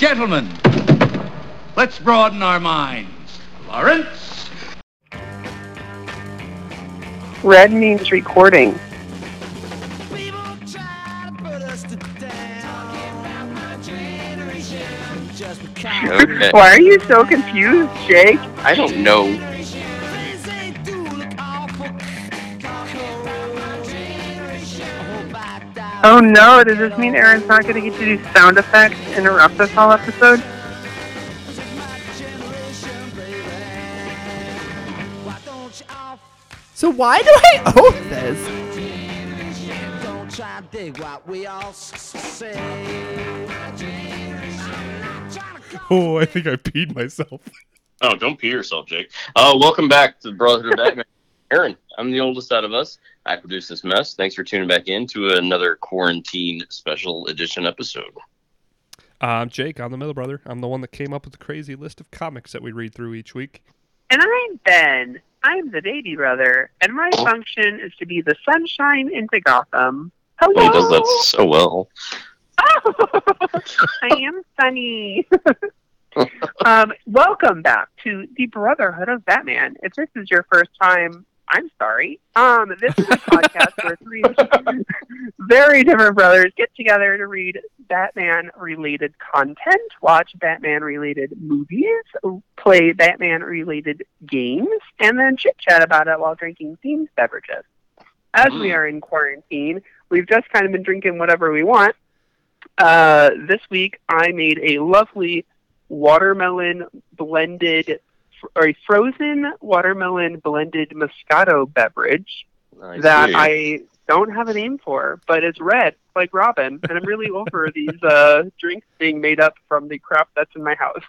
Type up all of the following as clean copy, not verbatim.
Gentlemen, let's broaden our minds. Lawrence? Red means recording. Okay. Why are you so confused, Jake? I don't know. Oh no, does this mean Aaron's not going to get to do sound effects to interrupt us all episode? So why do I own this? Oh, I think I peed myself. Oh, don't pee yourself, Jake. Welcome back to the Brotherhood of Batman. Aaron, I'm the oldest out of us. I produce this mess. Thanks for tuning back in to another quarantine special edition episode. I'm Jake. I'm the middle brother. I'm the one that came up with the crazy list of comics that we read through each week. And I'm Ben. I'm the baby brother, and my function is to be the sunshine into Gotham. Hello! He does that so well. I am Sunny. Welcome back to the Brotherhood of Batman. If this is your first time, I'm sorry. This is a podcast where three very different brothers get together to read Batman-related content, watch Batman-related movies, play Batman-related games, and then chit-chat about it while drinking themed beverages. As we are in quarantine, we've just kind of been drinking whatever we want. This week, I made a lovely watermelon blended, or a frozen watermelon blended Moscato beverage that I don't have a name for, but it's red, like Robin, and I'm really over these drinks being made up from the crap that's in my house.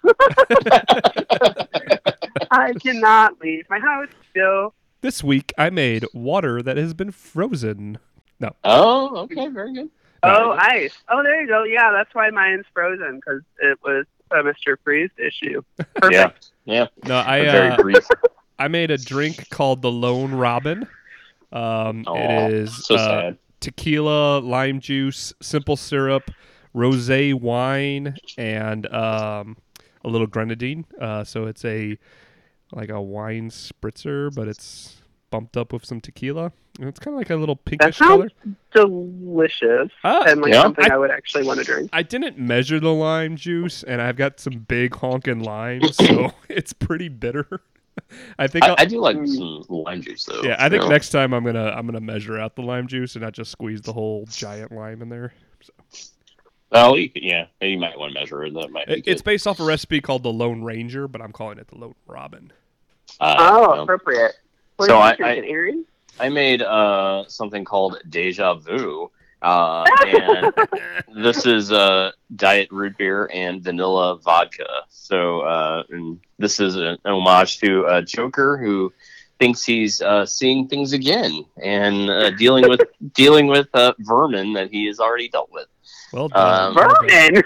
I cannot leave my house still. This week, I made water that has been frozen. No. Oh, okay, very good. Oh, ice. Oh, there you go. Yeah, that's why mine's frozen, because it was a Mr. Freeze issue. Perfect. Yeah. No, Very brief. I made a drink called the Lone Robin. It is so sad. tequila, lime juice, simple syrup, rosé wine, and a little grenadine. So it's like a wine spritzer, but it's bumped up with some tequila. And it's kind of like a little pinkish color. Delicious. And something I would actually want to drink. I didn't measure the lime juice, and I've got some big honking limes, so it's pretty bitter. I think I do like some lime juice though. Yeah, I think next time I'm gonna measure out the lime juice and not just squeeze the whole giant lime in there. So. Well, you might want to measure it. That might be It's based off a recipe called the Lone Ranger, but I'm calling it the Lone Robin. Appropriate. What so I made something called Deja Vu, and this is diet root beer and vanilla vodka. So and this is an homage to Joker, who thinks he's seeing things again and dealing with vermin that he has already dealt with. Well done. Vermin.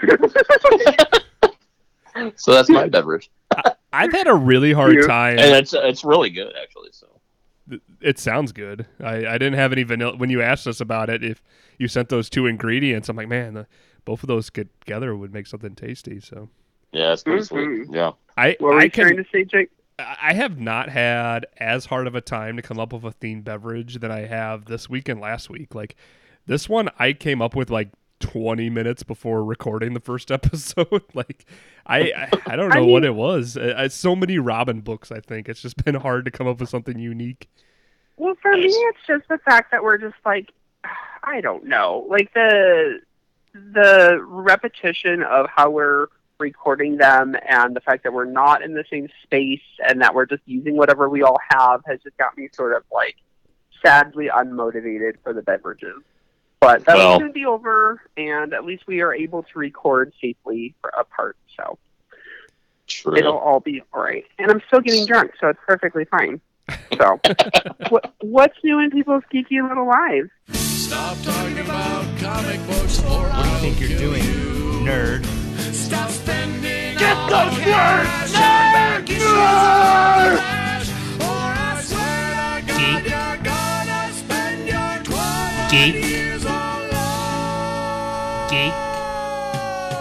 So that's my beverage. I've had a really hard time, and it's really good actually. So. It sounds good. I didn't have any vanilla when you asked us about it. If you sent those two ingredients, I'm like, man, both of those together would make something tasty. So yeah, it's pretty sweet. Yeah. What were you trying to say, Jake? I have not had as hard of a time to come up with a themed beverage than I have this week and last week. Like this one, I came up with like 20 minutes before recording the first episode. Like I don't know what it was. It's so many Robin books. I think it's just been hard to come up with something unique. Well, for me, it's just the fact that we're just like, I don't know, like the repetition of how we're recording them and the fact that we're not in the same space and that we're just using whatever we all have has just got me sort of like sadly unmotivated for the beverages. But that will soon be over, and at least we are able to record safely apart, so True. It'll all be all right. And I'm still getting drunk, so it's perfectly fine. So, what's new in people's geeky little lives? Stop talking about comic books or What do you think you're doing, nerd? Stop spending Get all those your words! cash on Nerd! cash, or I swear to God Geek. you're gonna spend your 20 Geek. years alone. Geek.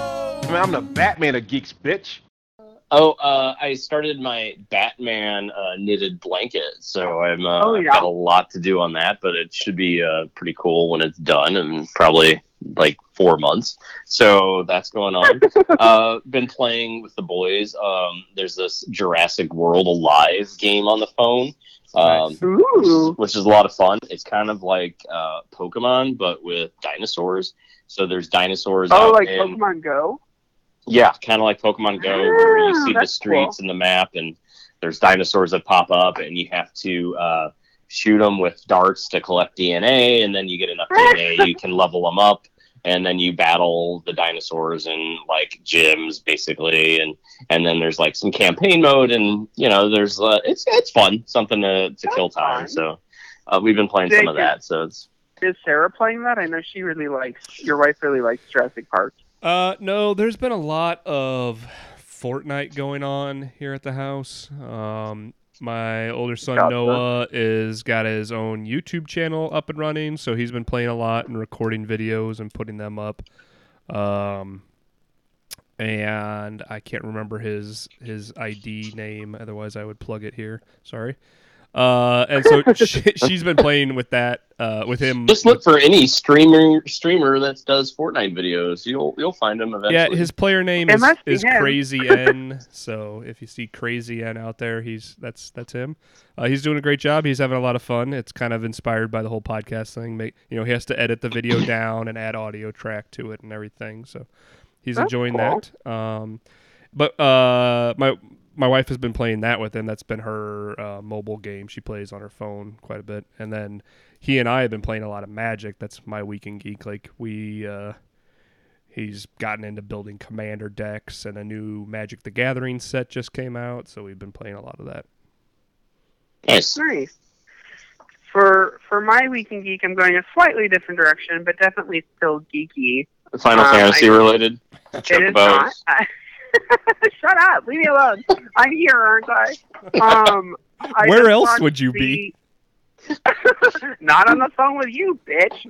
Man, I'm the Batman of geeks, bitch. Oh, I started my Batman knitted blanket, so I've got a lot to do on that, but it should be pretty cool when it's done, and probably like 4 months. So that's going on. Been playing with the boys. There's this Jurassic World Alive game on the phone, which is a lot of fun. It's kind of like Pokemon, but with dinosaurs. So there's dinosaurs. Oh, like Pokemon Go? Yeah, kind of like Pokemon Go, where you see the streets and the map, and there's dinosaurs that pop up, and you have to shoot them with darts to collect DNA, and then you get enough DNA, you can level them up, and then you battle the dinosaurs in like gyms, basically, and then there's like some campaign mode, and there's it's fun, something to kill time. So we've been playing some of that. So is Sarah playing that? I know your wife really likes Jurassic Park. No, there's been a lot of Fortnite going on here at the house. My older son Noah got his own YouTube channel up and running, so he's been playing a lot and recording videos and putting them up. And I can't remember his ID name, otherwise I would plug it here. Sorry. And so she's been playing with that with him. Just look for any streamer that does Fortnite videos. You'll find him eventually. Yeah, his player name is Crazy N. So if you see Crazy N out there, that's him. He's doing a great job. He's having a lot of fun. It's kind of inspired by the whole podcast thing. He has to edit the video down and add audio track to it and everything. So he's enjoying that. But my wife has been playing that with him. That's been her mobile game. She plays on her phone quite a bit. And then he and I have been playing a lot of Magic. That's my weekend geek. Like he's gotten into building commander decks, and a new Magic the Gathering set just came out. So we've been playing a lot of that. Nice. For my weekend geek, I'm going a slightly different direction, but definitely still geeky. Final Fantasy related. It is not. Shut up! Leave me alone. I'm here, aren't I? Where else would you be? Not on the phone with you, bitch.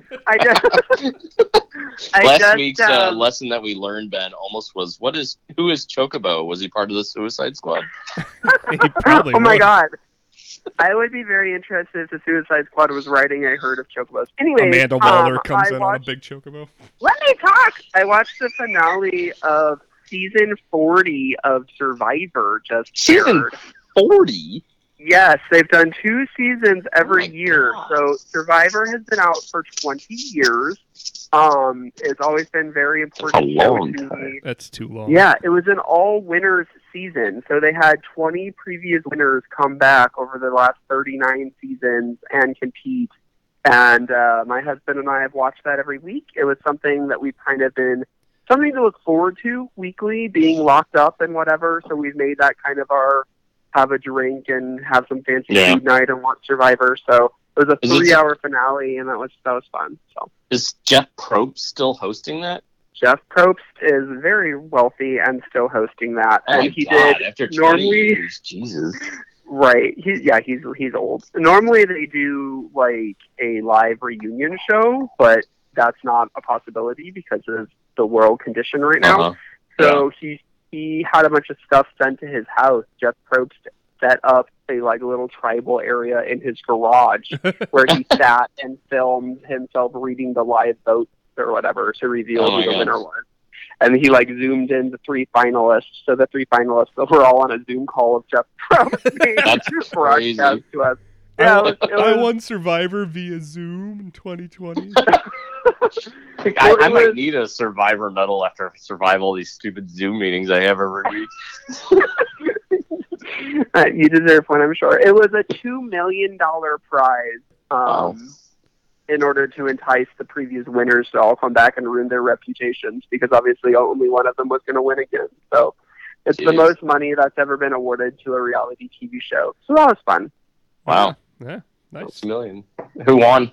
Last week's lesson that we learned, Ben, almost was who is Chocobo? Was he part of the Suicide Squad? He probably my God. I would be very interested if the Suicide Squad was riding a herd of chocobos. Anyway, Amanda Waller comes in on a big chocobo. Let me talk! I watched the finale of Season 40 of Survivor just aired. 40? Yes, they've done 2 seasons every year. God. So Survivor has been out for 20 years. It's always been very important. That's a long time. That's too long. Yeah, it was an all-winners season. So they had 20 previous winners come back over the last 39 seasons and compete. And my husband and I have watched that every week. It was something that we've kind of been... something to look forward to weekly, being locked up and whatever. So we've made that kind of our have a drink and have some fancy food night and watch Survivor. So it was a 3-hour finale, and that was fun. So is Jeff Probst still hosting that? Jeff Probst is very wealthy and still hosting that. Oh, and he God, did after 20 normally. Years, Jesus. Right. He's old. Normally they do like a live reunion show, but that's not a possibility because of the world condition right now. So he had a bunch of stuff sent to his house. Jeff Probst set up a little tribal area in his garage where he sat and filmed himself reading the live votes or whatever to reveal who the winner was. And he zoomed in the 3 finalists. So the 3 finalists were all on a Zoom call of Jeff Probst. That's crazy. To us. Yeah, I won Survivor via Zoom in 2020. I might need a Survivor medal after I survive all these stupid Zoom meetings I have every week. You deserve one, I'm sure. It was a $2 million prize in order to entice the previous winners to all come back and ruin their reputations, because obviously only one of them was going to win again. So it's the most money that's ever been awarded to a reality TV show. So that was fun. Wow. Yeah, nice. $1 million. Who won?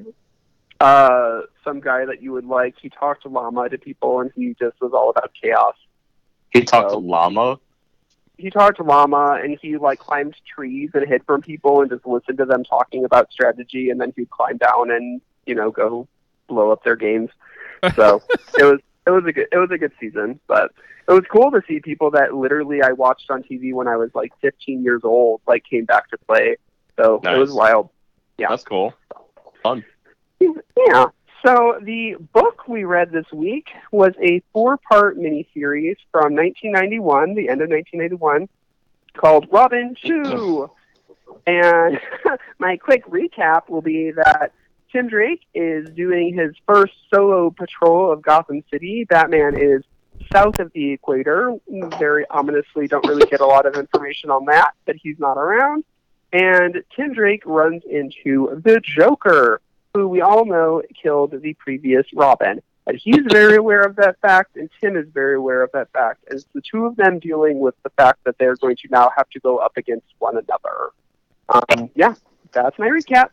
Some guy that you would like. He talked to llama to people, and he just was all about chaos. He talked to llama? He talked to llama, and he climbed trees and hid from people and just listened to them talking about strategy, and then he'd climb down and go blow up their games. So it it was a good season, but it was cool to see people that literally I watched on TV when I was like 15 years old, like came back to play. So Nice. It was wild. Yeah. That's cool. Fun. Yeah. So the book we read this week was a 4-part miniseries from 1991, the end of 1991, called Robin 2. And my quick recap will be that Tim Drake is doing his first solo patrol of Gotham City. Batman is south of the equator. Very ominously, don't really get a lot of information on that, but he's not around. And Tim Drake runs into the Joker, who we all know killed the previous Robin. But he's very aware of that fact, and Tim is very aware of that fact. And it's the two of them dealing with the fact that they're going to now have to go up against one another. Yeah, that's my recap.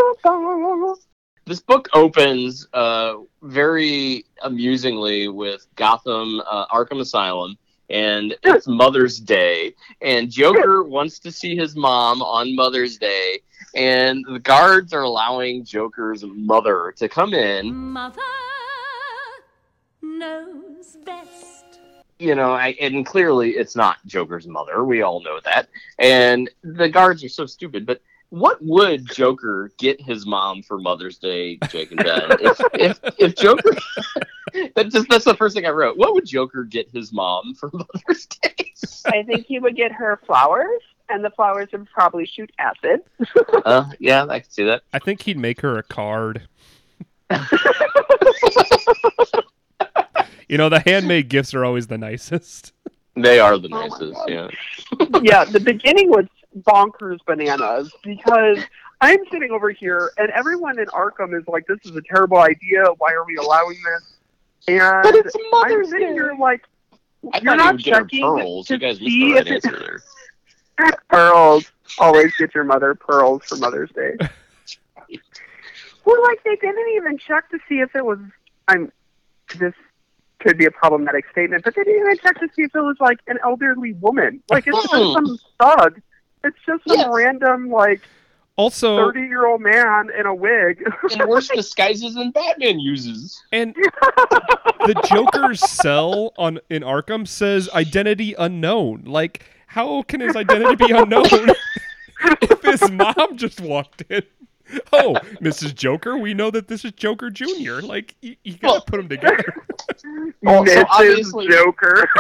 This book opens very amusingly with Gotham Arkham Asylum, and it's Mother's Day, and Joker wants to see his mom on Mother's Day, and the guards are allowing Joker's mother to come in. Mother knows best. You know, and clearly it's not Joker's mother. We all know that. And the guards are so stupid. But what would Joker get his mom for Mother's Day, Jake and Ben? if Joker... that's the first thing I wrote. What would Joker get his mom for Mother's Day? I think he would get her flowers, and the flowers would probably shoot acid. Yeah, I can see that. I think he'd make her a card. You know, the handmade gifts are always the nicest. They are the nicest, yeah. Yeah, the beginning was bonkers bananas, because I'm sitting over here, and everyone in Arkham is like, this is a terrible idea, why are we allowing this? And But it's I'm Mother's sitting Day. here like, I you're thought not you would get her checking pearls. to You guys missed see the right if answer there. pearls. Always get your mother pearls for Mother's Day. Well, like, they didn't even check to see if it was, this could be a problematic statement, but they didn't even check to see if it was, like, an elderly woman. Like, it's just some thug. It's just some random, like, Also, 30-year-old man in a wig. And worse disguises than Batman uses. and the Joker's cell in Arkham says identity unknown. Like, how can his identity be unknown if his mom just walked in? Oh, Mrs. Joker, we know that this is Joker Jr. Like, you gotta put them together. Well, so Mrs. obviously- Joker.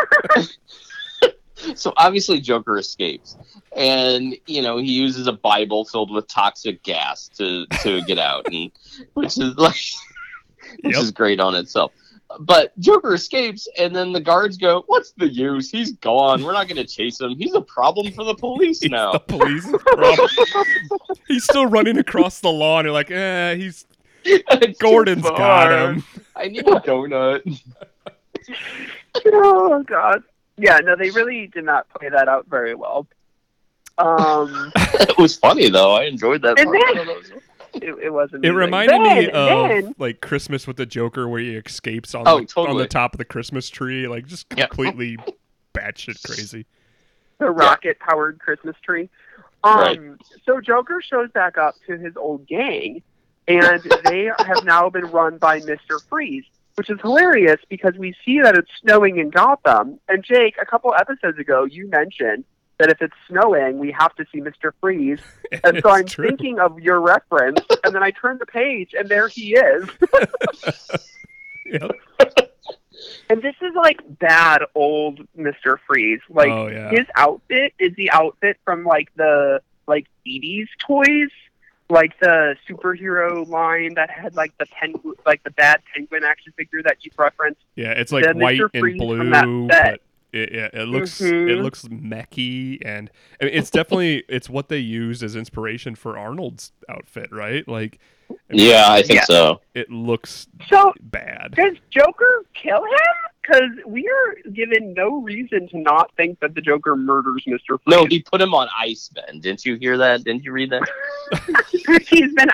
So obviously Joker escapes, and you know he uses a Bible filled with toxic gas to get out, and which is great on itself. But Joker escapes, and then the guards go, "What's the use? He's gone. We're not going to chase him. He's a problem for the police now." The police problem. He's still running across the lawn. You're like, he's It's Gordon's too got far. him. I need a donut. Oh, God. Yeah, no, they really did not play that out very well. It was funny though. I enjoyed that. And part. It wasn't. It reminded me of like Christmas with the Joker, where he escapes on on totally. the top of the Christmas tree, like just completely batshit crazy. the rocket-powered Christmas tree. Right. So Joker shows back up to his old gang, and they have now been run by Mr. Freeze, which is hilarious because we see that it's snowing in Gotham. And Jake, a couple episodes ago, you mentioned that if it's snowing, we have to see Mr. Freeze. And so I'm thinking of your reference, and then I turn the page, and there he is. Yep. And this is like bad old Mr. Freeze. Like his outfit is the outfit from like the 80s toys, like the superhero line that had like the bad penguin action figure that you referenced. Yeah, it's like white and blue, but it looks mechy, and I mean, it's definitely it's what they used as inspiration for Arnold's outfit, right? Like, I mean, I think so. It looks bad. Does Joker kill him? Because we are given no reason to not think that the Joker murders Mr. Freeze. No, he put him on ice, Ben. Didn't you hear that? Didn't you read that? He's been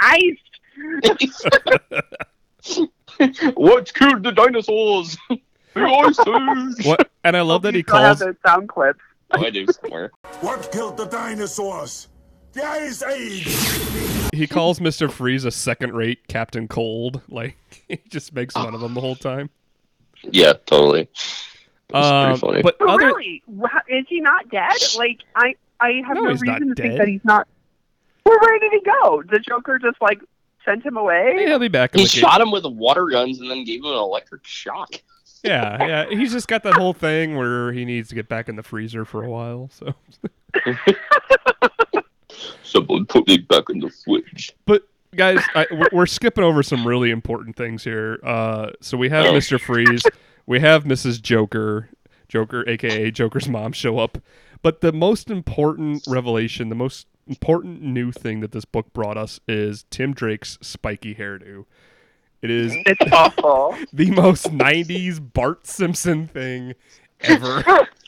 iced. What killed the dinosaurs? The ices. What? And I love that he I have calls. those sound clips. Oh, I do somewhere. What killed the dinosaurs? The Ice Age! He calls Mr. Freeze a second-rate Captain Cold. Like, he just makes fun of him the whole time. Yeah, totally. It's pretty funny. But But other, really, is he not dead? Like, I have No, no he's not reason to think dead. that he's not. Well, where did he go? The Joker just, like, sent him away? he'll be back in He the game. shot him with water guns and then gave him an electric shock. Yeah. He's just got that whole thing where he needs to get back in the freezer for a while. So, Someone put me back in the fridge. but guys, we're skipping over some really important things here. So we have Mr. Freeze, we have Mrs. Joker, aka Joker's mom, show up. But the most important revelation, the most important new thing that this book brought us is Tim Drake's spiky hairdo. It is It's awful. the most 90s Bart Simpson thing ever.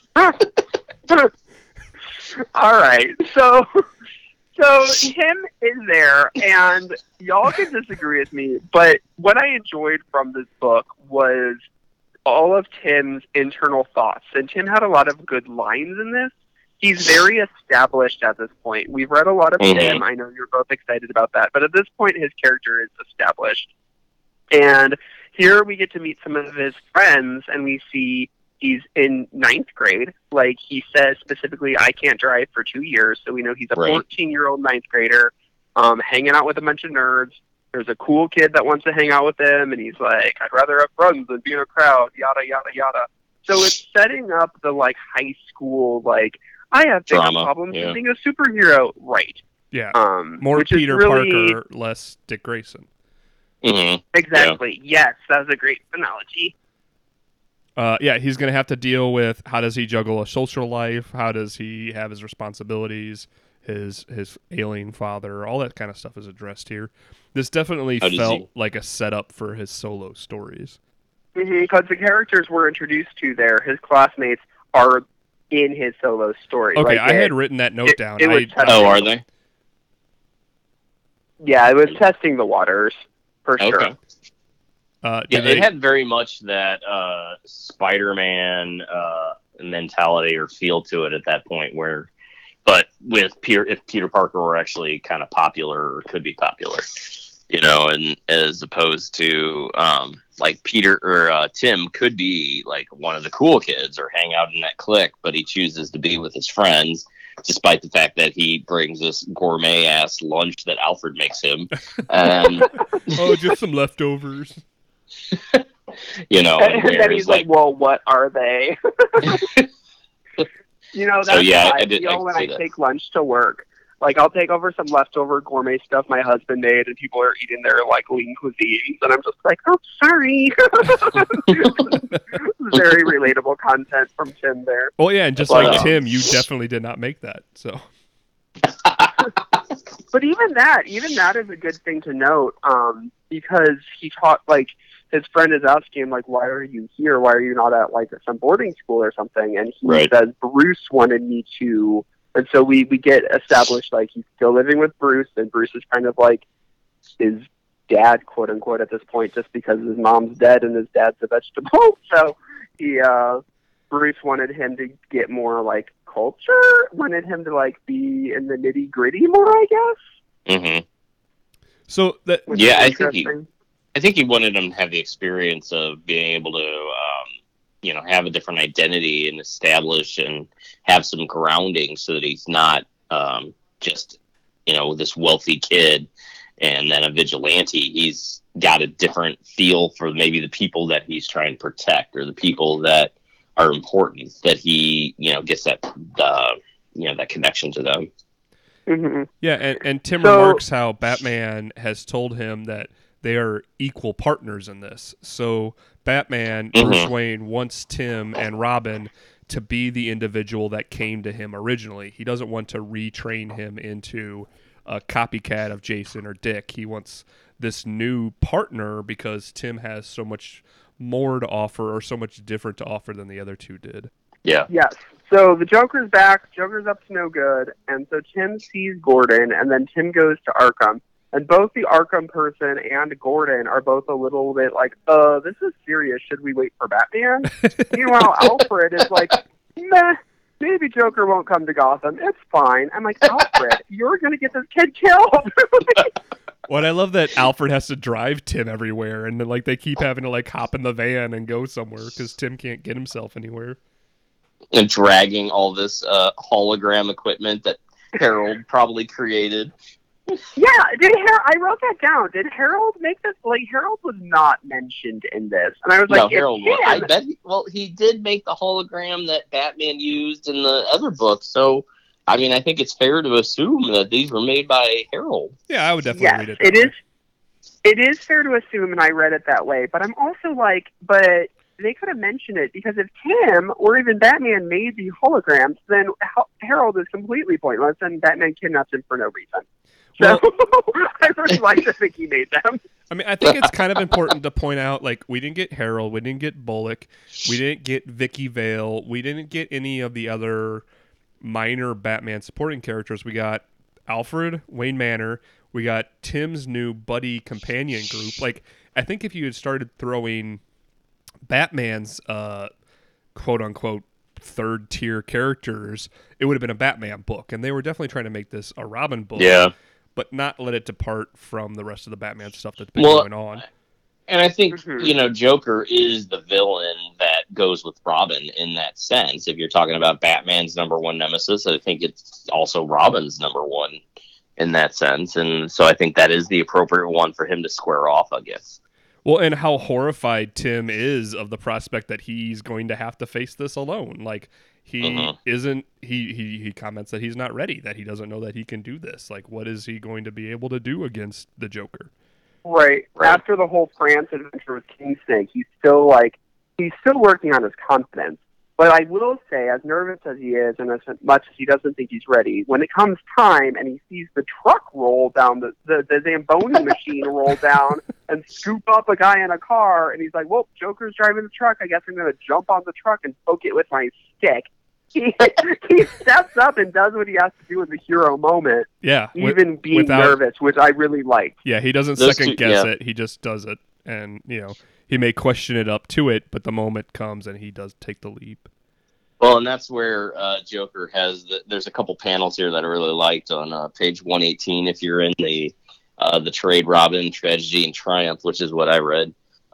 All right, so Tim is there, and y'all can disagree with me, but what I enjoyed from this book was all of Tim's internal thoughts, and Tim had a lot of good lines in this. He's very established at this point. We've read a lot of Tim. I know you're both excited about that, but at this point, his character is established. And here we get to meet some of his friends, and we see he's in 9th grade. Like, he says specifically, I can't drive for 2 years, so we know he's a 14-year-old 9th grader hanging out with a bunch of nerds. There's a cool kid that wants to hang out with him, and he's like, I'd rather have friends than be in a crowd, yada, yada, yada. So it's setting up the, like, high school, like, I have bigger problems than being a superhero. Right. Yeah. More Peter really... Parker, less Dick Grayson. Mm-hmm. Exactly. Yeah. Yes, that was a great analogy. He's going to have to deal with how does he juggle a social life? How does he have his responsibilities? His ailing father, all that kind of stuff is addressed here. This definitely felt like a setup for his solo stories. Because the characters we're introduced to there, his classmates, are in his solo story. Okay, like I had written that note down. Are they? Yeah, it was testing the waters, for sure. It had very much that Spider-Man mentality or feel to it at that point but with if Peter Parker were actually kind of popular or could be popular, and as opposed to like Peter or Tim could be like one of the cool kids or hang out in that clique, but he chooses to be with his friends, despite the fact that he brings this gourmet ass lunch that Alfred makes him. Just some leftovers. And then he's like, well, what are they? That's how I feel when I take lunch to work. Like, I'll take over some leftover gourmet stuff my husband made, and people are eating their, like, lean cuisines, and I'm just like, oh, sorry. Very relatable content from Tim there. Oh, yeah, and just like Tim, you definitely did not make that, so. But even that is a good thing to note, because he taught, like, his friend is asking him, like, why are you here? Why are you not at, like, some boarding school or something? And he says, Bruce wanted me to. And so we get established, like, he's still living with Bruce, and Bruce is kind of like his dad, quote unquote, at this point, just because his mom's dead and his dad's a vegetable. So Bruce wanted him to get more, like, culture, wanted him to, like, be in the nitty gritty more, I guess. Mm-hmm. So that, I think he wanted him to have the experience of being able to, have a different identity and establish and have some grounding so that he's not just, this wealthy kid and then a vigilante. He's got a different feel for maybe the people that he's trying to protect or the people that are important, that he, gets that, that connection to them. Mm-hmm. Yeah, and Tim remarks how Batman has told him that they are equal partners in this. So Batman, Bruce Wayne, wants Tim and Robin to be the individual that came to him originally. He doesn't want to retrain him into a copycat of Jason or Dick. He wants this new partner because Tim has so much more to offer or so much different to offer than the other two did. Yeah. Yes. So the Joker's back. Joker's up to no good. And so Tim sees Gordon, and then Tim goes to Arkham. And both the Arkham person and Gordon are both a little bit like, this is serious. Should we wait for Batman? Meanwhile, Alfred is like, meh, maybe Joker won't come to Gotham. It's fine. I'm like, Alfred, you're going to get this kid killed. What I love that Alfred has to drive Tim everywhere, and then like they keep having to like hop in the van and go somewhere because Tim can't get himself anywhere. And dragging all this hologram equipment that Harold probably created. Yeah, I wrote that down. Did Harold make this? Like, Harold was not mentioned in this, and I was No, like, Harold. it's him. I bet. He did make the hologram that Batman used in the other book. So, I mean, I think it's fair to assume that these were made by Harold. Yeah, I would definitely Yes, read it. it is. It is fair to assume, and I read it that way. But I'm also like, but they could have mentioned it because if Tim or even Batman made the holograms, then Harold is completely pointless, and Batman kidnaps him for no reason. So I really like to think he made them. I mean, I think it's kind of important to point out, like, we didn't get Harold, we didn't get Bullock, we didn't get Vicky Vale, we didn't get any of the other minor Batman supporting characters. We got Alfred, Wayne Manor, we got Tim's new buddy companion group. Like, I think if you had started throwing Batman's quote-unquote third-tier characters, it would have been a Batman book, and they were definitely trying to make this a Robin book. Yeah. But not let it depart from the rest of the Batman stuff that's been going on. And I think, Joker is the villain that goes with Robin in that sense. If you're talking about Batman's number one nemesis, I think it's also Robin's number one in that sense. And so I think that is the appropriate one for him to square off, I guess. Well, and how horrified Tim is of the prospect that he's going to have to face this alone. Like, he isn't, he comments that he's not ready, that he doesn't know that he can do this. Like, what is he going to be able to do against the Joker? Right. After the whole France adventure with King Snake, he's still working on his confidence. But I will say, as nervous as he is, and as much as he doesn't think he's ready, when it comes time and he sees the truck roll down, the Zamboni machine roll down and scoop up a guy in a car, and he's like, well, Joker's driving the truck, I guess I'm going to jump on the truck and poke it with my stick. He steps up and does what he has to do in the hero moment. Yeah. Even being nervous, which I really liked. Yeah, he doesn't second guess it. He just does it. And, he may question it up to it, but the moment comes and he does take the leap. Well, and that's where Joker has there's a couple panels here that I really liked on page 118. If you're in the trade Robin, Tragedy, and Triumph, which is what I read,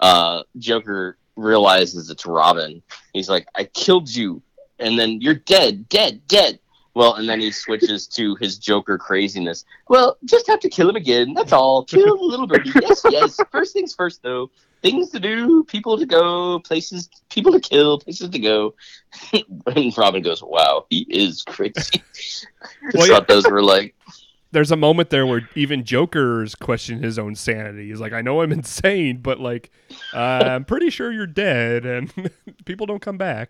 Joker realizes it's Robin. He's like, I killed you, and then you're dead. Well, and then he switches to his Joker craziness. Well, just have to kill him again. That's all. Kill the little birdie. Yes. First things first, though. Things to do, people to go, places, people to kill, places to go. And Robin goes, wow, he is crazy. I thought those were like... There's a moment there where even Joker's question his own sanity. He's like, I know I'm insane, but like, I'm pretty sure you're dead, and people don't come back.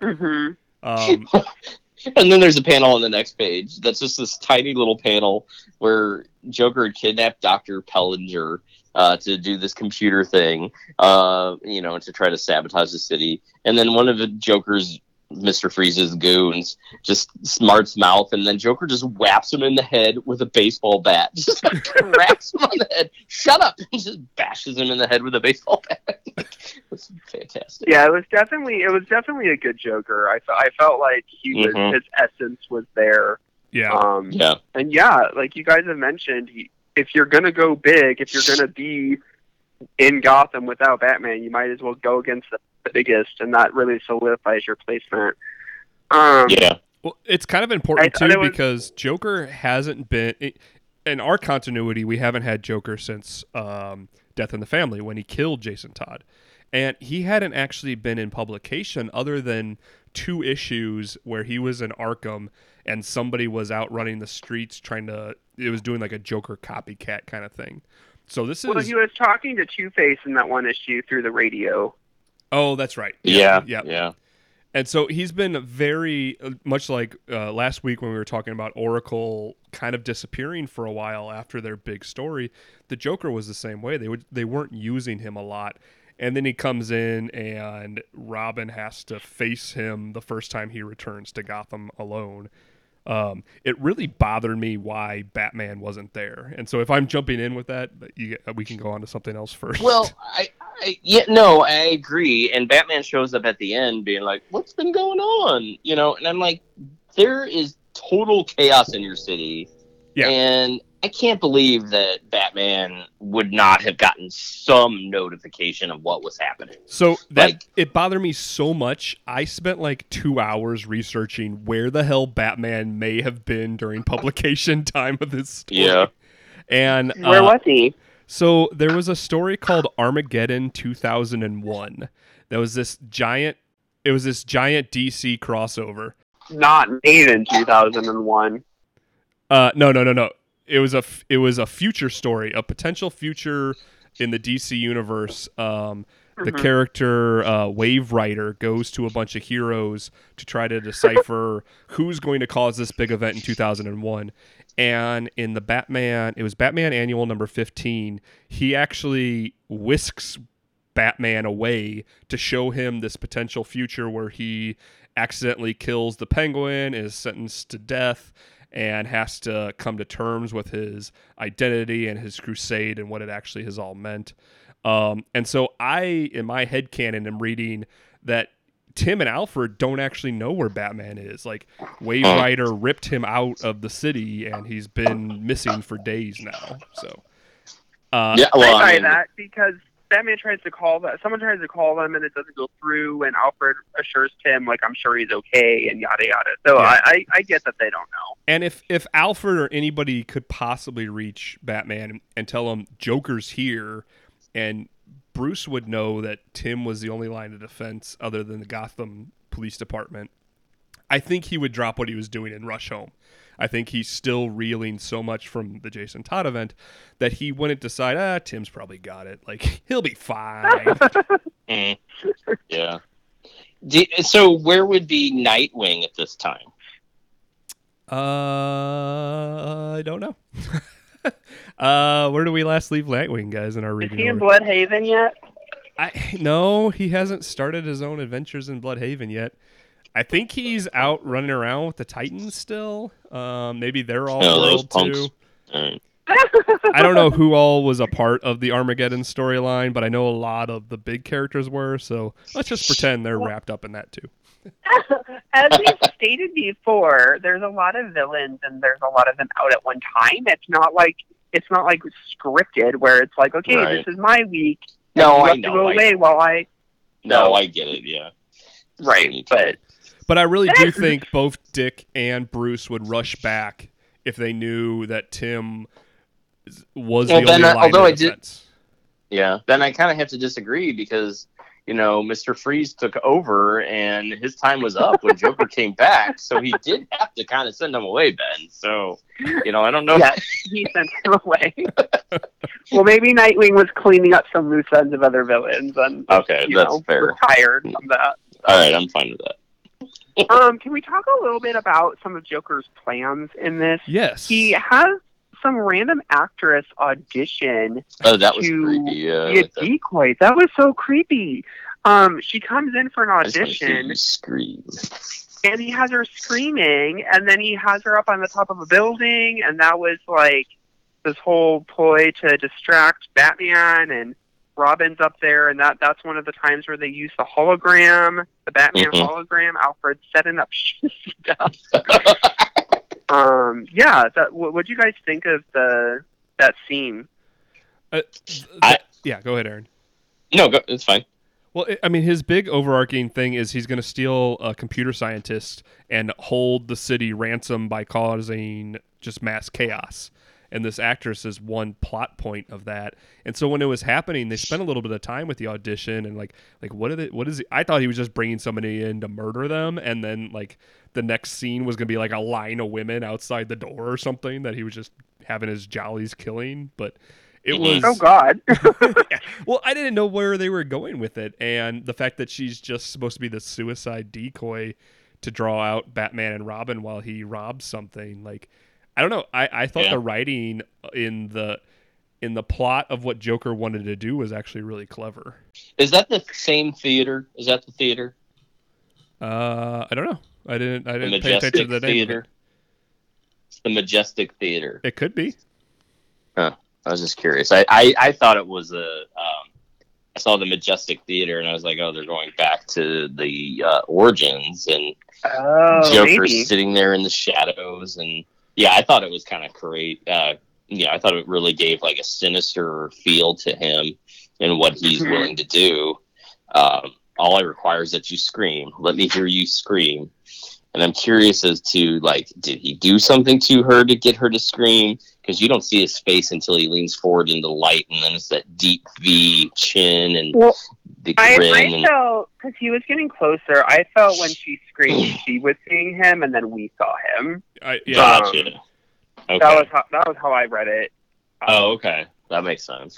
And then there's a panel on the next page that's just this tiny little panel where Joker had kidnapped Dr. Pellinger to do this computer thing, to try to sabotage the city. And then one of the Joker's, Mr. Freeze's goons, just smarts mouth, and then Joker just whaps him in the head with a baseball bat. Just like cracks him on the head. Shut up! He just bashes him in the head with a baseball bat. It's fantastic. Yeah, it was definitely a good Joker. I felt like his essence was there. Yeah. And like you guys have mentioned, if you're gonna go big, if you're gonna be in Gotham without Batman, you might as well go against the biggest, and that really solidifies your placement. Well, it's kind of important too because Joker hasn't been in our continuity. We haven't had Joker since Death in the Family when he killed Jason Todd, and he hadn't actually been in publication other than 2 issues where he was in Arkham and somebody was out running the streets it was doing like a Joker copycat kind of thing. So this is... Well, he was talking to Two-Face in that one issue through the radio. Oh, that's right. Yeah. And so he's been very much like last week when we were talking about Oracle kind of disappearing for a while after their big story. The Joker was the same way. They weren't using him a lot. And then he comes in and Robin has to face him the first time he returns to Gotham alone. It really bothered me why Batman wasn't there. And so if I'm jumping in with that, we can go on to something else first. Well, I agree. And Batman shows up at the end being like, what's been going on? And I'm like, there is total chaos in your city. Yeah. And I can't believe that Batman would not have gotten some notification of what was happening. So that it bothered me so much. I spent like 2 hours researching where the hell Batman may have been during publication time of this story. Yeah. And Where was he? So there was a story called Armageddon 2001. There was this giant. It was this giant DC crossover. Not made in 2001. No. It was a future story, a potential future in the DC universe. The character Wave Rider goes to a bunch of heroes to try to decipher who's going to cause this big event in 2001. And in the Batman, it was Batman Annual number 15. He actually whisks Batman away to show him this potential future where he accidentally kills the Penguin, is sentenced to death, and has to come to terms with his identity and his crusade and what it actually has all meant. And so I, in my headcanon, am reading that Tim and Alfred don't actually know where Batman is. Like, Wave Rider ripped him out of the city, and he's been missing for days now. So, Yeah, well, I I buy mean, that because Batman tries to call that. Someone tries to call them, and it doesn't go through. And Alfred assures Tim, like, I'm sure he's okay, and yada yada. So Yeah. I get that they don't know. and if Alfred or anybody could possibly reach Batman and tell him Joker's here, and Bruce would know that Tim was the only line of defense other than the Gotham Police Department, I think he would drop what he was doing and rush home. I think he's still reeling so much from the Jason Todd event that he wouldn't decide, Tim's probably got it. Like, he'll be fine. yeah. So where would be Nightwing at this time? I don't know. Where do we last leave Nightwing, guys, in our Is reading he in order? Bloodhaven yet? No, he hasn't started his own adventures in Bloodhaven yet. I think he's out running around with the Titans still. Maybe they're all those world punks. too. All right. I don't know who all was a part of the Armageddon storyline, but I know a lot of the big characters were, so let's just pretend they're wrapped up in that too. As we've stated before, there's a lot of villains, and there's a lot of them out at one time. It's not like scripted, where it's like, okay, Right. this is my week. No, you I have know. to go away while I. No, I get it. Yeah. Right, but But I really do think both Dick and Bruce would rush back if they knew that Tim was Well, the then, only line although of I did- defense. Yeah. Then I kind of have to disagree because Mr. Freeze took over and his time was up when Joker came back, so he did have to kind of send him away, Ben. So, I don't know. yes, he sent him away. Well, maybe Nightwing was cleaning up some loose ends of other villains, and Okay, that's fair. was tired from that. All right, I'm fine with that. Can we talk a little bit about some of Joker's plans in this? Yes. He has some random actress audition Oh, that was to creepy. Yeah. be a decoy. That was so creepy. She comes in for an I just wanna see audition, you scream. and he has her screaming, and then he has her up on the top of a building, and that was like this whole ploy to distract Batman, and Robin's up there, and that's one of the times where they use the hologram, the Batman hologram. Alfred setting up stuff. Yeah. What do you guys think of that scene? Yeah, go ahead, Aaron. No, it's fine. Well, I mean, his big overarching thing is he's going to steal a computer scientist and hold the city ransom by causing just mass chaos. And this actress is one plot point of that. And so when it was happening, they spent a little bit of time with the audition and like what is he? I thought he was just bringing somebody in to murder them, and then like the next scene was going to be like a line of women outside the door or something that he was just having his jollies killing, but it was Oh God. Yeah. Well, I didn't know where they were going with it, and the fact that she's just supposed to be the suicide decoy to draw out Batman and Robin while he robs something, like I don't know. I thought the writing in the plot of what Joker wanted to do was actually really clever. Is that the same theater? Is that the theater? I don't know. I didn't The pay Majestic attention to the name of Theater? it. It's the Majestic Theater. It could be. Huh. I was just curious. I thought it was I saw the Majestic Theater and I was like, oh, they're going back to the origins, and Joker's maybe. sitting there in the shadows, and yeah, I thought it was kind of I thought it really gave like a sinister feel to him and what he's willing to do. All I require is that you scream. Let me hear you scream. And I'm curious as to, like, did he do something to her to get her to scream? Because you don't see his face until he leans forward into the light, and then it's that deep V chin and the grin. I felt, because he was getting closer, I felt when she screamed, she was seeing him, and then we saw him. Gotcha. Okay. That was how I read it. Oh, okay. That makes sense.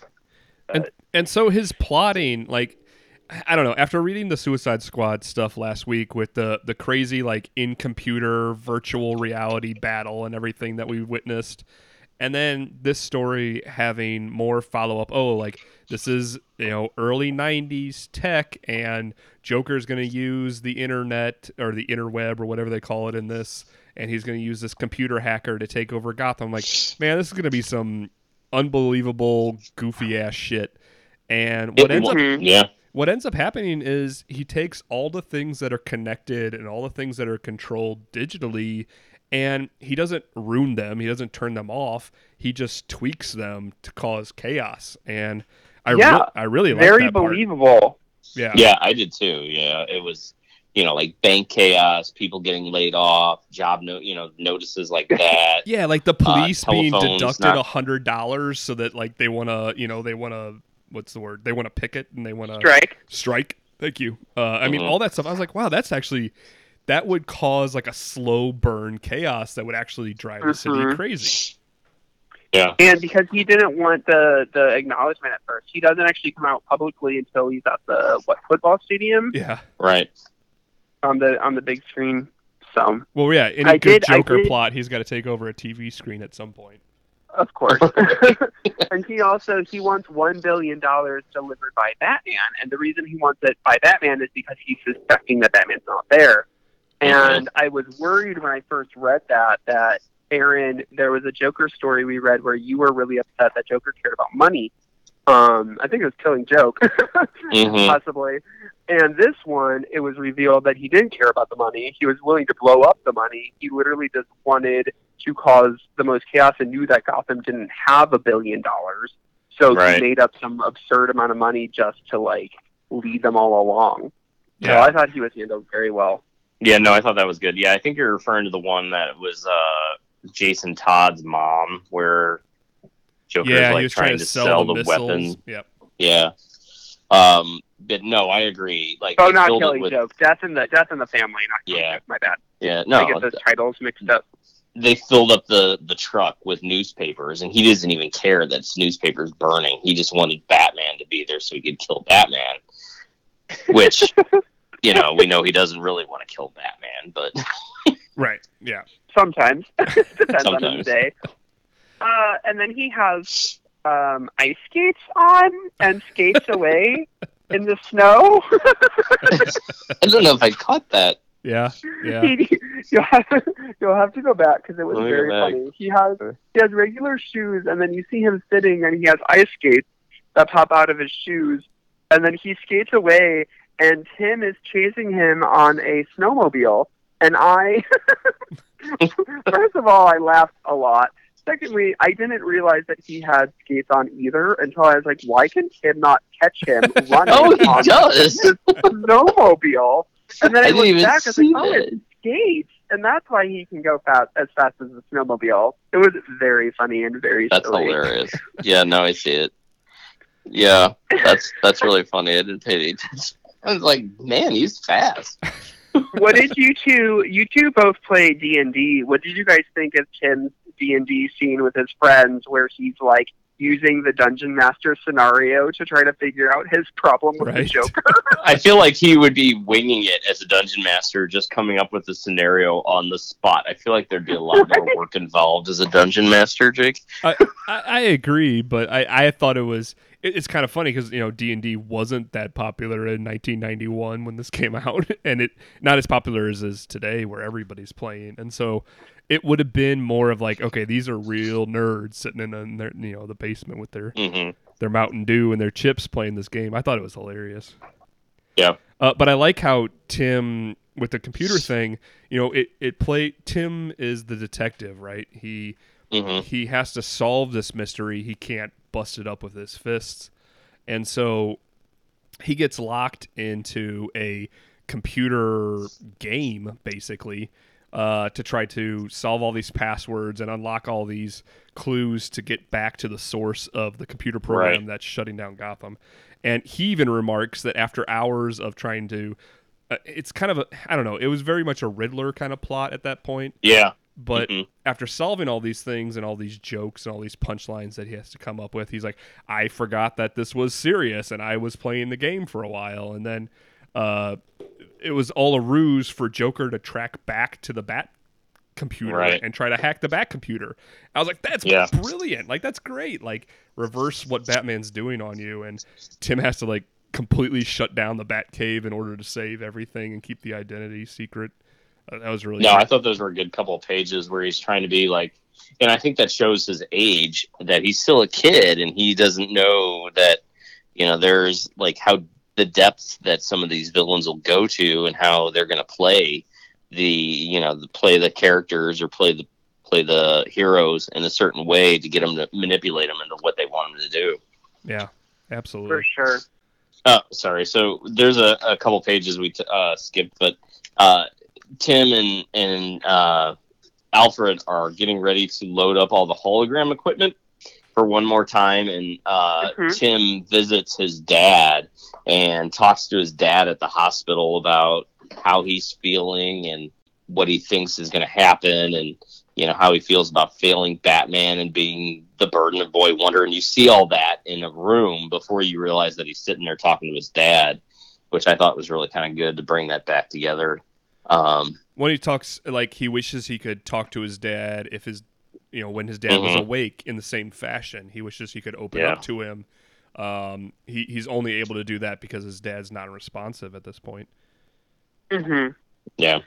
And so his plotting, like, I don't know, after reading the Suicide Squad stuff last week with the crazy, like, in-computer virtual reality battle and everything that we witnessed, and then this story having more follow-up, like, this is, early 90s tech, and Joker's going to use the internet, or the interweb, or whatever they call it in this, and he's going to use this computer hacker to take over Gotham. Like, man, this is going to be some unbelievable, goofy-ass shit. And what ends up happening is he takes all the things that are connected and all the things that are controlled digitally, and he doesn't ruin them. He doesn't turn them off. He just tweaks them to cause chaos. And I really like that very part. believable. Yeah, I did too. Yeah, it was, like bank chaos, people getting laid off, job notices like that. Yeah, like the police being deducted $100 so that, like, they want to, what's the word? They want to picket and they want to strike. Thank you. I mean, all that stuff. I was like, wow, that would cause like a slow burn chaos that would actually drive the city crazy. Yeah. And because he didn't want the acknowledgement at first, he doesn't actually come out publicly until he's at the football stadium. Yeah. Right. On the big screen. So. Well, yeah. Any good Joker plot, he's got to take over a TV screen at some point. Of course. And he wants $1 billion delivered by Batman, and the reason he wants it by Batman is because he's suspecting that Batman's not there. And I was worried when I first read that Aaron, there was a Joker story we read where you were really upset that Joker cared about money. I think it was Killing Joke, possibly. And this one, it was revealed that he didn't care about the money. He was willing to blow up the money. He literally just wanted to cause the most chaos and knew that Gotham didn't have $1 billion. So he made up some absurd amount of money just to, like, lead them all along. Yeah. So I thought he was handled very well. Yeah, no, I thought that was good. Yeah, I think you're referring to the one that was Jason Todd's mom, where Joker's like trying to sell the weapons. Yep. Yeah. But no, I agree. Like, not Killing Joke. Death in the Family, not Killing Joke. My bad. Yeah, no. I get those titles mixed up. They filled up the truck with newspapers, and he doesn't even care that newspapers burning. He just wanted Batman to be there so he could kill Batman. Which, we know he doesn't really want to kill Batman, but right, yeah. Sometimes. Depends on the day. And then he has ice skates on and skates away in the snow. I don't know if I caught that. Yeah. You'll have to go back because it was very funny. He has regular shoes, and then you see him sitting, and he has ice skates that pop out of his shoes, and then he skates away, and Tim is chasing him on a snowmobile, and first of all, I laughed a lot. Secondly, I didn't realize that he had skates on either until I was like, why can Tim not catch him running he does. this snowmobile? And then I looked back and I was like, oh, it's skates. And that's why he can go as fast as the snowmobile. It was very funny and very That's silly. hilarious. Yeah, no, I see it. Yeah, that's really funny. I didn't pay any attention. I was like, man, he's fast. What did you two both play D&D. What did you guys think of Tim's D&D scene with his friends where he's like using the Dungeon Master scenario to try to figure out his problem with the Joker? I feel like he would be winging it as a Dungeon Master, just coming up with the scenario on the spot. I feel like there'd be a lot more work involved as a Dungeon Master, Jake. I agree, but I thought it's kind of funny because D&D wasn't that popular in 1991 when this came out, and it not as popular as is today, where everybody's playing, and so it would have been more of like, okay, these are real nerds sitting in their the basement with their Mountain Dew and their chips playing this game. I thought it was hilarious. Yeah, but I like how Tim with the computer thing. Tim is the detective, right? He he has to solve this mystery. He can't bust it up with his fists. And so he gets locked into a computer game, basically, to try to solve all these passwords and unlock all these clues to get back to the source of the computer program that's shutting down Gotham. And he even remarks that after hours of trying to... it's kind of I don't know, it was very much a Riddler kind of plot at that point. Yeah. But after solving all these things and all these jokes and all these punchlines that he has to come up with, he's like, I forgot that this was serious and I was playing the game for a while. And then it was all a ruse for Joker to track back to the Bat computer and try to hack the Bat computer. I was like, that's brilliant. Like, that's great. Like, reverse what Batman's doing on you. And Tim has to, like, completely shut down the Bat Cave in order to save everything and keep the identity secret. That was really I thought those were a good couple of pages where he's trying to be like, and I think that shows his age, that he's still a kid and he doesn't know that, you know, there's like how the depths that some of these villains will go to and how they're going to play play the characters or play the heroes in a certain way to get them to manipulate them into what they want them to do. Yeah, absolutely. For sure. Oh, sorry. So there's a couple pages we skipped, but Tim and Alfred are getting ready to load up all the hologram equipment for one more time, and Tim visits his dad and talks to his dad at the hospital about how he's feeling and what he thinks is going to happen, and you know how he feels about failing Batman and being the burden of Boy Wonder. And you see all that in a room before you realize that he's sitting there talking to his dad, which I thought was really kind of good to bring that back together. When he talks, like, he wishes he could talk to his dad if his, you know, when his dad was awake in the same fashion. He wishes he could open up to him. He's only able to do that because his dad's not responsive at this point. Yeah.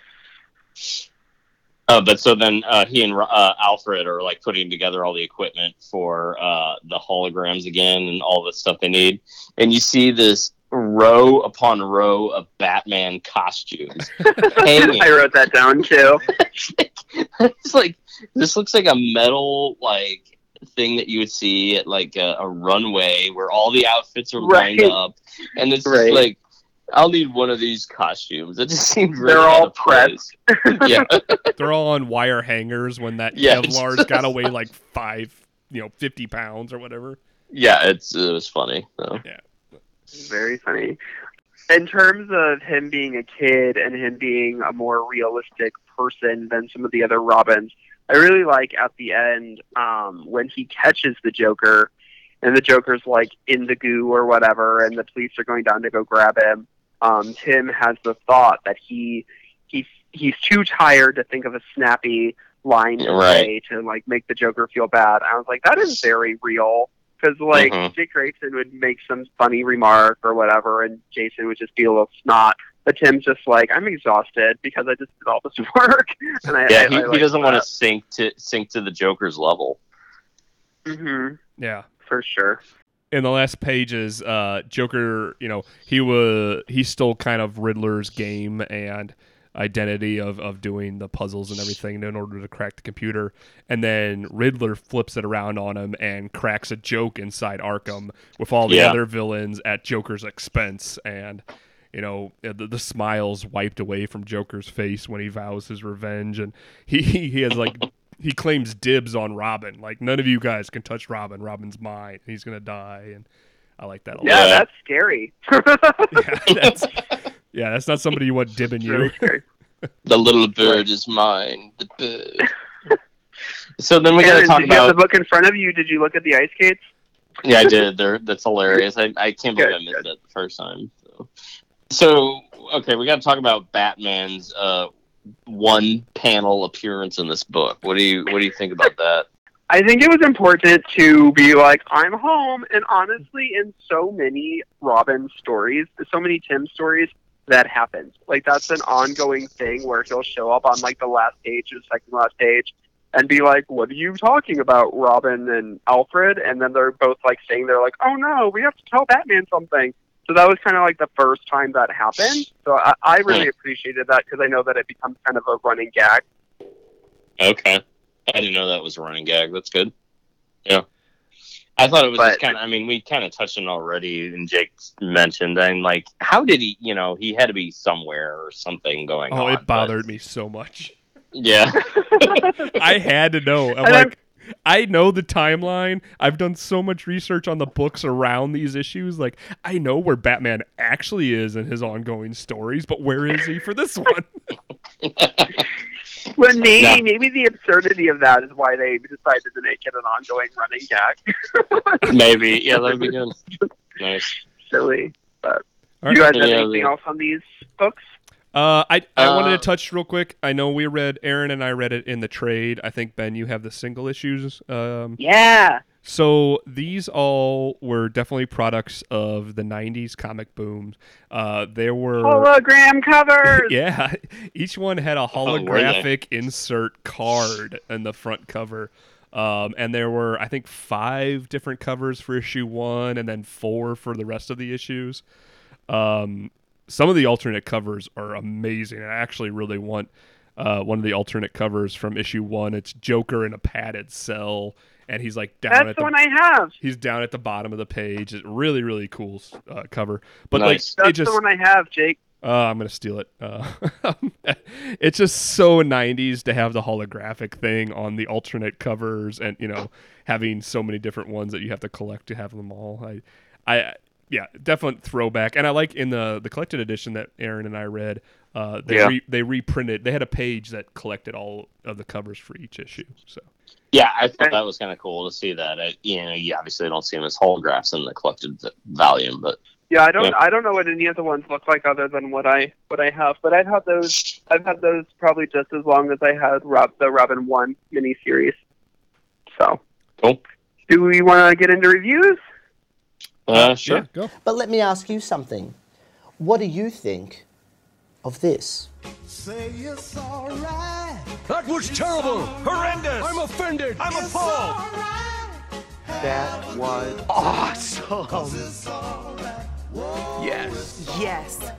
But so then he and Alfred are like putting together all the equipment for the holograms again and all the stuff they need. And you see this row upon row of Batman costumes hanging. I wrote that down too. It's like, this looks like a metal like thing that you would see at like a runway where all the outfits are lined up, and it's just like, I'll need one of these costumes. It just seems really they're all pressed. Yeah. They're all on wire hangers when that Kevlar's got to weigh like 50 pounds or whatever. Yeah, it was funny. So. Yeah. Very funny. In terms of him being a kid and him being a more realistic person than some of the other Robins, I really like at the end when he catches the Joker and the Joker's like in the goo or whatever and the police are going down to go grab him. Tim has the thought that he's too tired to think of a snappy line to say to like make the Joker feel bad. I was like, that is very real. Because, like, Dick Grayson would make some funny remark or whatever, and Jason would just be a little snot. But Tim's just like, I'm exhausted because I just did all this work. And he doesn't want to sink to the Joker's level. Yeah. For sure. In the last pages, Joker, you know, he's still kind of Riddler's game and identity of doing the puzzles and everything in order to crack the computer, and then Riddler flips it around on him and cracks a joke inside Arkham with all the other villains at Joker's expense, and you know the smiles wiped away from Joker's face when he vows his revenge, and he has like he claims dibs on Robin, like none of you guys can touch Robin. Robin's mine. He's gonna die, and I like that a lot. Yeah, that's scary. Yeah, that's not somebody you want dibbing you. The little bird is mine. The bird. So then we got to talk about... Did you have the book in front of you? Did you look at the ice skates? Yeah, I did. That's hilarious. I can't believe I missed that the first time. So okay, we got to talk about Batman's one panel appearance in this book. What do you think about that? I think it was important to be like, I'm home. And honestly, in so many Robin stories, so many Tim stories, that happens. Like, that's an ongoing thing where he'll show up on, like, the last page or the second last page and be like, what are you talking about, Robin and Alfred? And then they're both, like, saying, they're like, oh, no, we have to tell Batman something. So that was kind of, like, the first time that happened. So I really appreciated that because I know that it becomes kind of a running gag. Okay. I didn't know that was a running gag. That's good. Yeah. I thought it was just kind of, I mean, we kind of touched on it already, and Jake mentioned, and like, how did he, he had to be somewhere or something going on. Oh, it bothered me so much. Yeah. I had to know. I'm like, I know the timeline. I've done so much research on the books around these issues. Like, I know where Batman actually is in his ongoing stories, but where is he for this one? Well, maybe the absurdity of that is why they decided to make it an ongoing running gag. Maybe. Yeah, that would be good. Nice. Silly. But All you right. guys have anything else on these books? I wanted to touch real quick. I know Aaron and I read it in the trade. I think, Ben, you have the single issues. Yeah. So these all were definitely products of the 90s comic boom. There were hologram covers. Yeah, each one had a holographic insert card in the front cover. And there were, I think, 5 different covers for issue 1 and then 4 for the rest of the issues. Some of the alternate covers are amazing. I actually really want one of the alternate covers from issue 1. It's Joker in a padded cell, and he's like down. That's the one I have. He's down at the bottom of the page. It's really, really cool cover. But nice. That's the one I have, Jake. I'm gonna steal it. It's just so 90s to have the holographic thing on the alternate covers, and having so many different ones that you have to collect to have them all. Yeah, definite throwback. And I like in the collected edition that Aaron and I read, they reprinted. They had a page that collected all of the covers for each issue. So yeah, I thought that was kind of cool to see that. You obviously don't see them as holographs in the collected volume, but yeah, I don't know what any of the ones look like other than what I have. But I've had those probably just as long as I had the Robin 1 miniseries. So cool. Do we want to get into reviews? Sure. Yeah, go. But let me ask you something. What do you think of this? Say it's all right. That was terrible! Horrendous! I'm offended! I'm appalled! That was Awesome. Yes. Yes.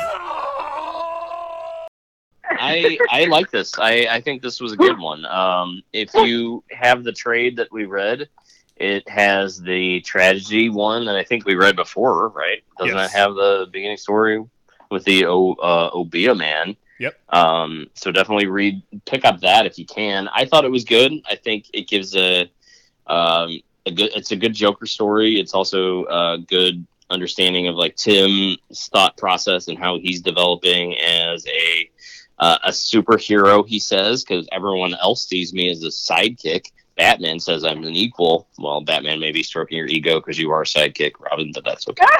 I like this. I think this was a good one. If you have the trade that we read, it has the tragedy one that I think we read before, right? Doesn't it have the beginning story with the Obia man? Yep. So definitely pick up that if you can. I thought it was good. I think it gives it's a good Joker story. It's also a good understanding of like Tim's thought process and how he's developing as a superhero, he says, because everyone else sees me as a sidekick. Batman says I'm an equal. Well, Batman may be stroking your ego because you are a sidekick, Robin, but that's okay.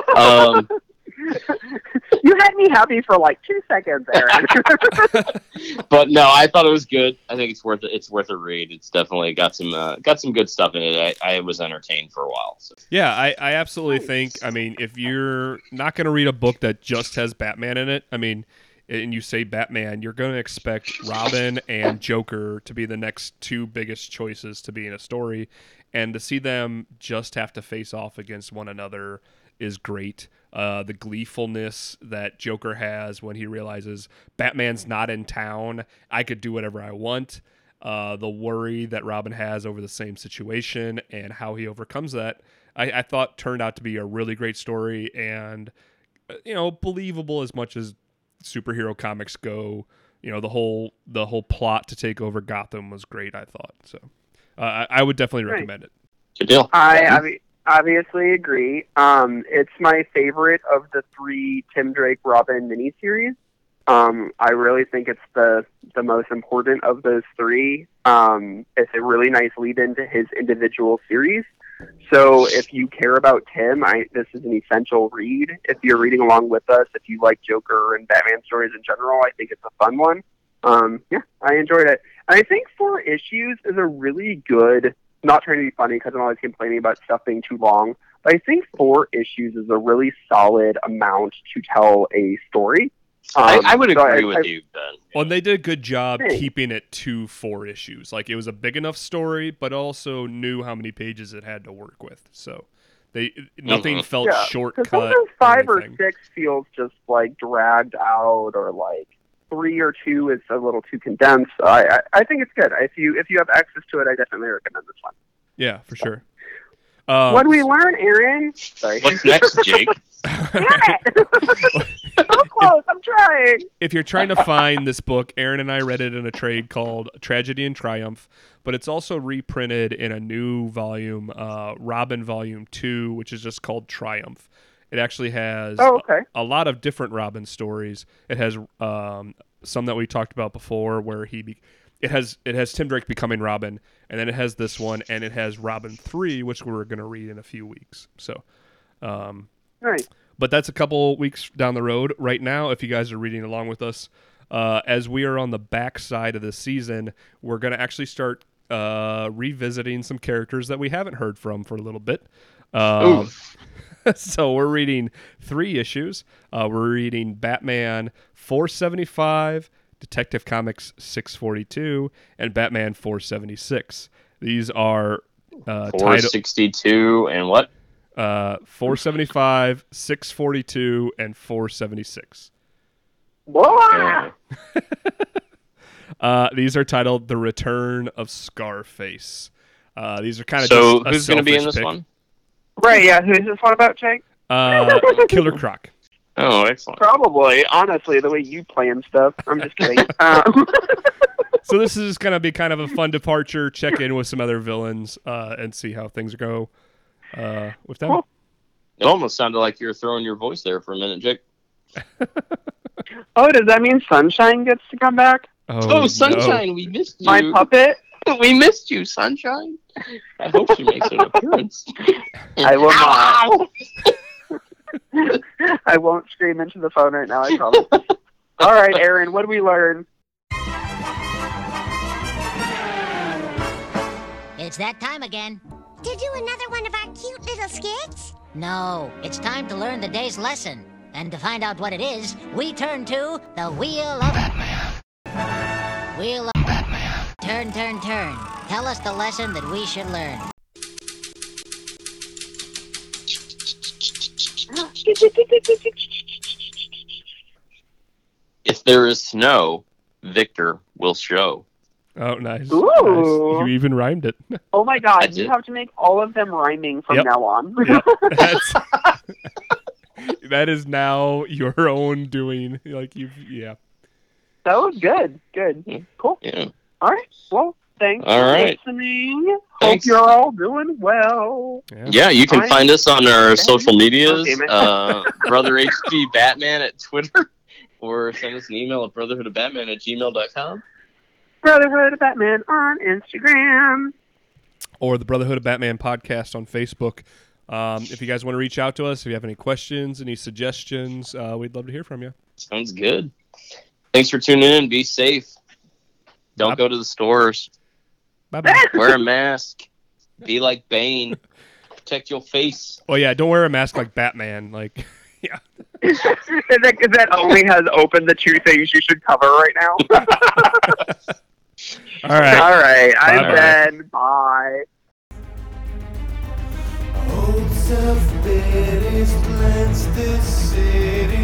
You had me happy for like 2 seconds, Aaron. But no, I thought it was good. I think it's worth it. It's worth a read. It's definitely got some good stuff in it. I was entertained for a while. So. Yeah, I absolutely think. I mean, if you're not going to read a book that just has Batman in it, I mean, and you say Batman, you're going to expect Robin and Joker to be the next 2 biggest choices to be in a story, and to see them just have to face off against one another is great. The gleefulness that Joker has when he realizes Batman's not in town, I could do whatever I want. The worry that Robin has over the same situation and how he overcomes that, I thought turned out to be a really great story, and believable as much as superhero comics go. The whole plot to take over Gotham was great, I thought. So I would definitely recommend it. Good deal. I obviously agree. It's my favorite of the 3 Tim Drake Robin miniseries. I really think it's the most important of those 3. It's a really nice lead into his individual series. So if you care about Tim, this is an essential read. If you're reading along with us, if you like Joker and Batman stories in general, I think it's a fun one. Yeah, I enjoyed it. And I think 4 issues is a really good, not trying to be funny because I'm always complaining about stuff being too long, but I think 4 issues is a really solid amount to tell a story. I would agree with you, Ben. Well, they did a good job keeping it to 4 issues. Like, it was a big enough story, but also knew how many pages it had to work with. So nothing felt shortcut. Because sometimes 5 or 6 feels just like dragged out, or like 3 or 2 is a little too condensed. I think it's good. If you have access to it, I definitely recommend this one. Yeah, for sure. What do we learn, Aaron? Sorry. What's next, Jake? Damn it! So close. I'm trying. If you're trying to find this book, Aaron and I read it in a trade called Tragedy and Triumph, but it's also reprinted in a new volume, Robin Volume 2, which is just called Triumph. It actually has a lot of different Robin stories. It has some that we talked about before where it has Tim Drake becoming Robin, and then it has this one, and it has Robin 3, which we're going to read in a few weeks. So, Right. But that's a couple weeks down the road. Right now, if you guys are reading along with us, as we are on the back side of the season, we're going to actually start revisiting some characters that we haven't heard from for a little bit. So we're reading 3 issues. We're reading Batman 475, Detective Comics 642, and Batman 476. These are 462 and what? 475, 642, and 476. Whoa! These are titled The Return of Scarface. These are kind of so just a who's going to be in this pick. one? Right, yeah. Who's this one about, Jake? Killer Croc. Oh, excellent. Probably. Honestly, the way you plan stuff. I'm just kidding. So this is going to be kind of a fun departure, check in with some other villains, and see how things go with them. Cool. It almost sounded like you were throwing your voice there for a minute, Jake. Oh, does that mean Sunshine gets to come back? Oh, Sunshine, we missed you. My puppet? We missed you, Sunshine. I hope she makes an appearance. I will not. I won't scream into the phone right now, I promise. All right, Aaron, what do we learn? It's that time again. To do another one of our cute little skits? No, it's time to learn the day's lesson. And to find out what it is, we turn to the Wheel of Batman. Wheel of Batman. Turn, turn, turn. Tell us the lesson that we should learn. If there is snow, Victor will show. Oh, nice. Ooh. Nice. You even rhymed it. Oh my god, you have to make all of them rhyming from now on. Yep. That is now your own doing. Like yeah. That was good. Good. Cool. Yeah. All right. Well, thanks All right. for listening. Thanks. Hope you're all doing well. Yeah, you can find us on our social medias. Okay, man. Brother HG Batman at Twitter, or send us an email at brotherhoodofbatman@gmail.com. Brotherhood of Batman on Instagram. Or the Brotherhood of Batman podcast on Facebook. If you guys want to reach out to us, if you have any questions, any suggestions, we'd love to hear from you. Sounds good. Thanks for tuning in. Be safe. Don't go to the stores. Bye-bye. Wear a mask. Be like Bane. Protect your face. Oh, yeah, don't wear a mask like Batman. Like, yeah. that only has opened the 2 things you should cover right now. All right. All right. I'm Bye-bye. Ben. Bye. Hopes of bitters cleanse the city.